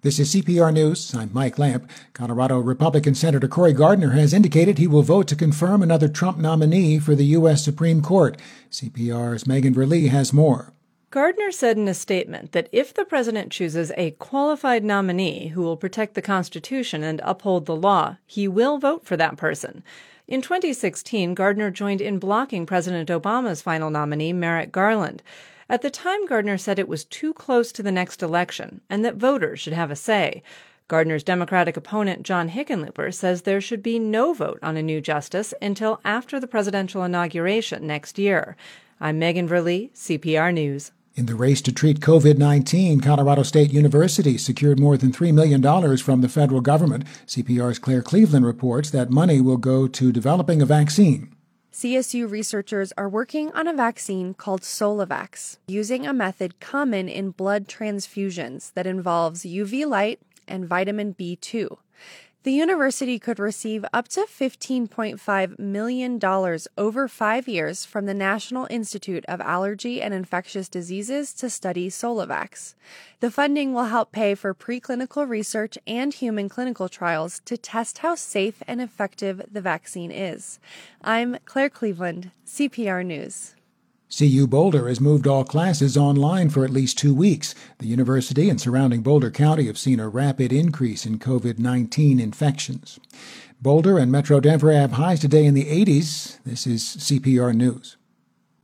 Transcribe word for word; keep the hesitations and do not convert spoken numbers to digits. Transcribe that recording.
This is C P R News. I'm Mike Lamp. Colorado Republican Senator Cory Gardner has indicated he will vote to confirm another Trump nominee for the U S Supreme Court. C P R's Megan Verlee has more. Gardner said in a statement that if the president chooses a qualified nominee who will protect the Constitution and uphold the law, he will vote for that person. In twenty sixteen, Gardner joined in blocking President Obama's final nominee, Merrick Garland. At the time, Gardner said it was too close to the next election and that voters should have a say. Gardner's Democratic opponent, John Hickenlooper, says there should be no vote on a new justice until after the presidential inauguration next year. I'm Megan Verlee, C P R News. In the race to treat COVID nineteen, Colorado State University secured more than three million dollars from the federal government. C P R's Claire Cleveland reports that money will go to developing a vaccine. C S U researchers are working on a vaccine called Solovax, using a method common in blood transfusions that involves U V light and vitamin B two. The university could receive up to fifteen point five million dollars over five years from the National Institute of Allergy and Infectious Diseases to study Solovax. The funding will help pay for preclinical research and human clinical trials to test how safe and effective the vaccine is. I'm Claire Cleveland, C P R News. C U Boulder has moved all classes online for at least two weeks. The university and surrounding Boulder County have seen a rapid increase in COVID nineteen infections. Boulder and Metro Denver have highs today in the eighties. This is C P R News.